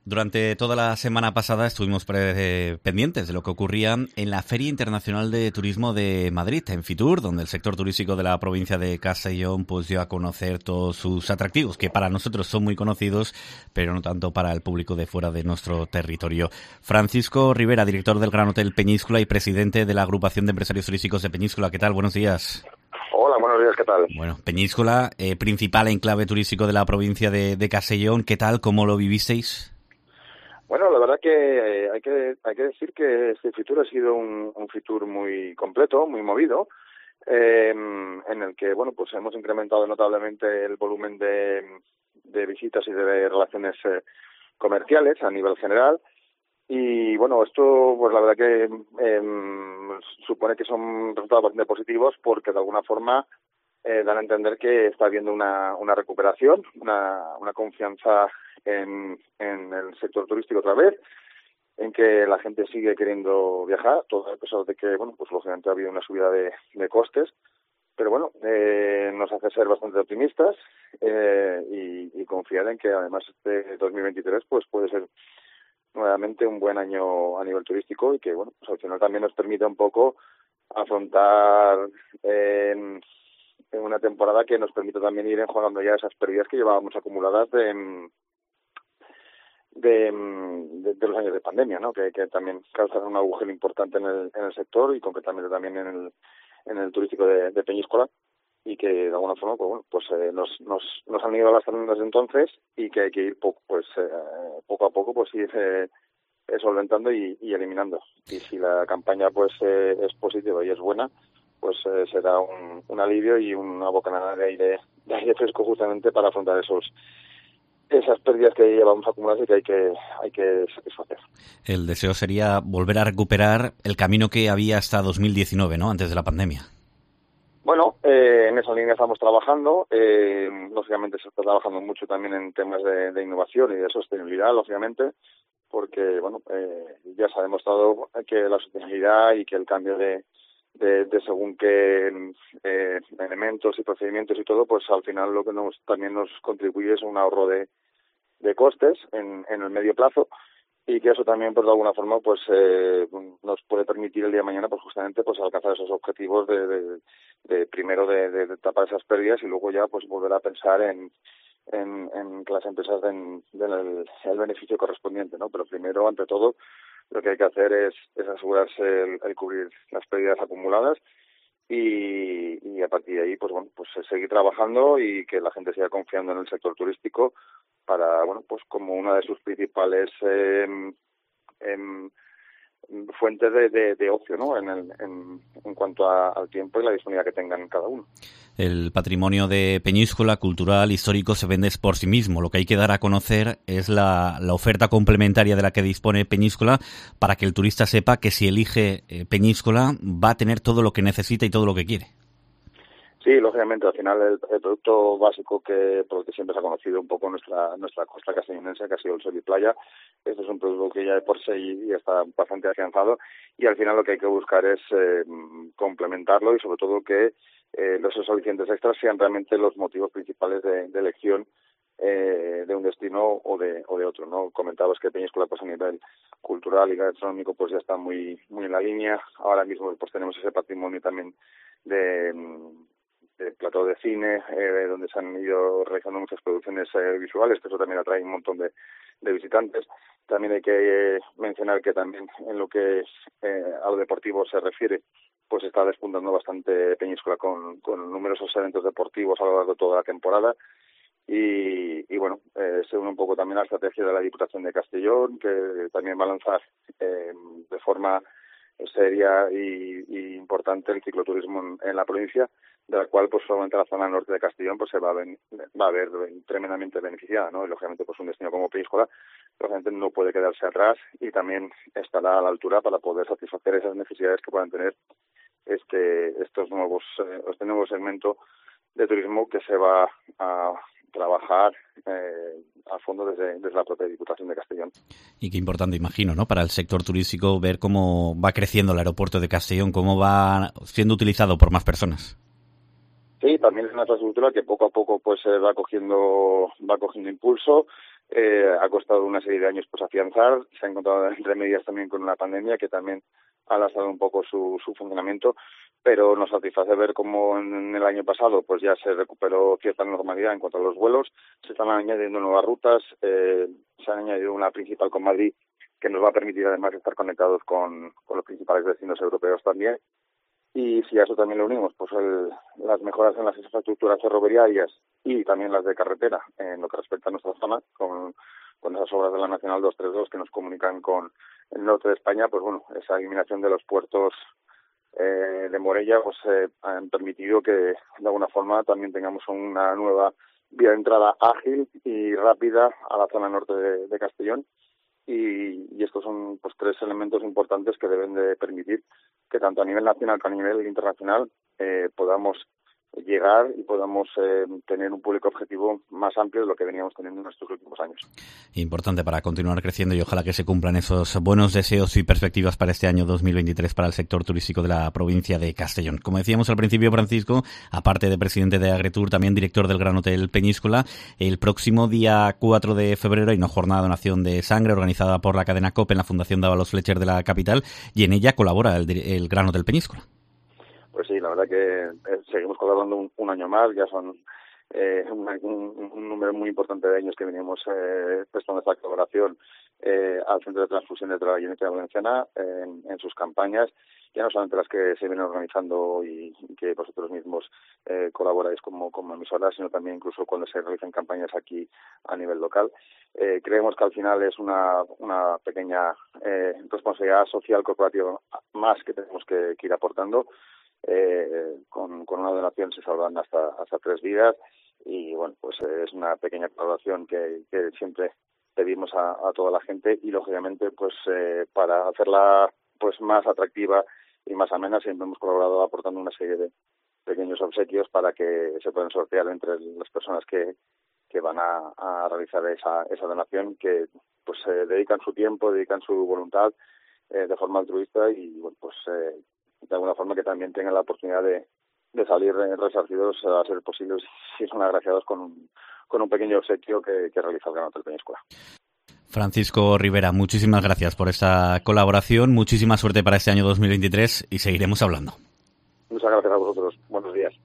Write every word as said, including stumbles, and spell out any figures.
Durante toda la semana pasada estuvimos pre- pendientes de lo que ocurría en la Feria Internacional de Turismo de Madrid, en Fitur, donde el sector turístico de la provincia de Castellón pues dio a conocer todos sus atractivos, que para nosotros son muy conocidos, pero no tanto para el público de fuera de nuestro territorio. Francisco Rivera, director del Gran Hotel Peñíscola y presidente de la Agrupación de Empresarios Turísticos de Peñíscola. ¿Qué tal? Buenos días. Hola, buenos días, ¿qué tal? Bueno, Peñíscola, eh, principal enclave turístico de la provincia de, de Castellón. ¿Qué tal? ¿Cómo lo vivisteis? Bueno, la verdad que eh, hay que hay que decir que este Fitur ha sido un, un Fitur muy completo, muy movido, eh, en el que bueno pues hemos incrementado notablemente el volumen de, de visitas y de relaciones eh, comerciales a nivel general. Y bueno, esto pues la verdad que eh, supone que son resultados bastante positivos porque de alguna forma eh, dan a entender que está habiendo una, una recuperación, una, una confianza en, en el sector turístico otra vez, en que la gente sigue queriendo viajar, todo a pesar de que, bueno, pues lógicamente ha habido una subida de, de costes, pero bueno, eh, nos hace ser bastante optimistas eh, y, y confiar en que además este dos mil veintitrés pues puede ser nuevamente un buen año a nivel turístico y que, bueno, pues al final también nos permite un poco afrontar eh, en una temporada que nos permite también ir enjuagando ya esas pérdidas que llevábamos acumuladas de de, de, de los años de pandemia, ¿no? Que, que también causaron un agujero importante en el, en el sector y concretamente también en el en el turístico de, de Peñíscola y que de alguna forma pues bueno pues eh, nos nos nos han ido lastrando desde entonces y que hay que ir poco pues eh, poco a poco pues ir eh, solventando y, y eliminando, y si la campaña pues eh, es positiva y es buena pues eh, será un, un alivio y una bocanada de aire de aire fresco justamente para afrontar esos esas pérdidas que llevamos acumuladas y que hay que hay que satisfacer. El deseo sería volver a recuperar el camino que había hasta dos mil diecinueve, ¿no? Antes de la pandemia. Bueno, eh, en esa línea estamos trabajando. Eh, lógicamente se está trabajando mucho también en temas de, de innovación y de sostenibilidad, lógicamente, porque bueno eh, ya se ha demostrado que la sostenibilidad y que el cambio de de, de según qué eh, elementos y procedimientos y todo, pues al final lo que nos también nos contribuye es un ahorro de, de costes en, en el medio plazo y que eso también pues de alguna forma pues eh, nos puede permitir el día de mañana pues justamente pues alcanzar esos objetivos de, de, de primero de, de, de tapar esas pérdidas y luego ya pues volver a pensar en en, en que las empresas den, den el, el beneficio correspondiente, ¿no? Pero primero, ante todo, lo que hay que hacer es, es asegurarse el, el cubrir las pérdidas acumuladas y, y a partir de ahí, pues bueno, pues seguir trabajando y que la gente siga confiando en el sector turístico para, bueno, pues como una de sus principales eh, en, fuentes de, de, de ocio, ¿no? En, el, en, en cuanto a, al tiempo y la disponibilidad que tengan cada uno. El patrimonio de Peñíscola, cultural, histórico, se vende por sí mismo. Lo que hay que dar a conocer es la, la oferta complementaria de la que dispone Peñíscola para que el turista sepa que si elige eh, Peñíscola va a tener todo lo que necesita y todo lo que quiere. Sí, lógicamente, al final el, el producto básico que por el que siempre se ha conocido un poco nuestra nuestra costa castellonense, que ha sido el sol y playa, este es un producto que ya de por sí ya está bastante afianzado y al final lo que hay que buscar es eh, complementarlo y sobre todo que eh, los alicientes extras sean realmente los motivos principales de, de elección eh, de un destino o de o de otro, ¿no? Comentabas que Peñíscola pues a nivel cultural y gastronómico pues ya está muy muy en la línea. Ahora mismo pues tenemos ese patrimonio también de de plató de cine, eh, donde se han ido realizando muchas producciones eh, visuales, que eso también atrae un montón de, de visitantes. También hay que eh, mencionar que también en lo que es, eh, a lo deportivo se refiere, pues está despuntando bastante Peñíscola con, con numerosos eventos deportivos a lo largo de toda la temporada. Y, y bueno, eh, se une un poco también a la estrategia de la Diputación de Castellón, que también va a lanzar eh, de forma seria y, y importante el cicloturismo en, en la provincia, de la cual pues solamente la zona norte de Castellón pues se va a, ven, va a ver tremendamente beneficiada, ¿no? Y lógicamente pues un destino como Peñíscola lógicamente no puede quedarse atrás y también estará a la altura para poder satisfacer esas necesidades que puedan tener este estos nuevos eh, este nuevo segmento de turismo que se va a trabajar eh, a fondo desde, desde la propia Diputación de Castellón. Y qué importante, imagino, ¿no? Para el sector turístico ver cómo va creciendo el aeropuerto de Castellón, cómo va siendo utilizado por más personas. Sí, también es una infraestructura que poco a poco pues eh, va cogiendo va cogiendo impulso. eh, ha costado una serie de años pues afianzar, se ha encontrado entre medias también con una pandemia que también ha lastrado un poco su, su funcionamiento, pero nos satisface ver cómo en el año pasado pues ya se recuperó cierta normalidad en cuanto a los vuelos, se están añadiendo nuevas rutas, eh, se ha añadido una principal con Madrid que nos va a permitir además estar conectados con, con los principales destinos europeos también. Y si a eso también le unimos pues el, las mejoras en las infraestructuras ferroviarias y también las de carretera en lo que respecta a nuestra zona, con, con esas obras de la Nacional doscientos treinta y dos que nos comunican con el norte de España, pues bueno, esa eliminación de los puertos eh, de Morella pues eh, han permitido que de alguna forma también tengamos una nueva vía de entrada ágil y rápida a la zona norte de, de Castellón. Y, y estos son pues tres elementos importantes que deben de permitir que tanto a nivel nacional como a nivel internacional eh, podamos llegar y podamos eh, tener un público objetivo más amplio de lo que veníamos teniendo en estos últimos años. Importante para continuar creciendo y ojalá que se cumplan esos buenos deseos y perspectivas para este año dos mil veintitrés para el sector turístico de la provincia de Castellón. Como decíamos al principio, Francisco, aparte de presidente de Agretour, también director del Gran Hotel Peñíscola, el próximo día cuatro de febrero hay una jornada de donación de sangre organizada por la cadena COPE en la Fundación Dávalos Fletcher de la capital y en ella colabora el, el Gran Hotel Peñíscola. Pues sí, la verdad que eh, seguimos colaborando un, un año más, ya son eh, un, un, un número muy importante de años que venimos eh, prestando esta colaboración eh, al Centro de Transfusiones de la Generalitat Valenciana eh, en, en sus campañas, ya no solamente las que se vienen organizando y, y que vosotros mismos eh, colaboráis como, como emisora, sino también incluso cuando se realizan campañas aquí a nivel local. Eh, creemos que al final es una, una pequeña eh, responsabilidad social corporativa más que tenemos que, que ir aportando. Eh, con, con una donación se salvan hasta hasta tres vidas y bueno, pues eh, es una pequeña colaboración que, que siempre pedimos a, a toda la gente y lógicamente pues eh, para hacerla pues más atractiva y más amena siempre hemos colaborado aportando una serie de pequeños obsequios para que se puedan sortear entre las personas que que van a, a realizar esa esa donación, que pues eh, dedican su tiempo, dedican su voluntad eh, de forma altruista y bueno, pues eh, de alguna forma que también tengan la oportunidad de, de salir resarcidos a ser posible si son agraciados con un, con un pequeño obsequio que, que realiza el Gran Hotel Peñíscola. Francisco Rivera, muchísimas gracias por esta colaboración, muchísima suerte para este año dos mil veintitrés y seguiremos hablando. Muchas gracias a vosotros, buenos días.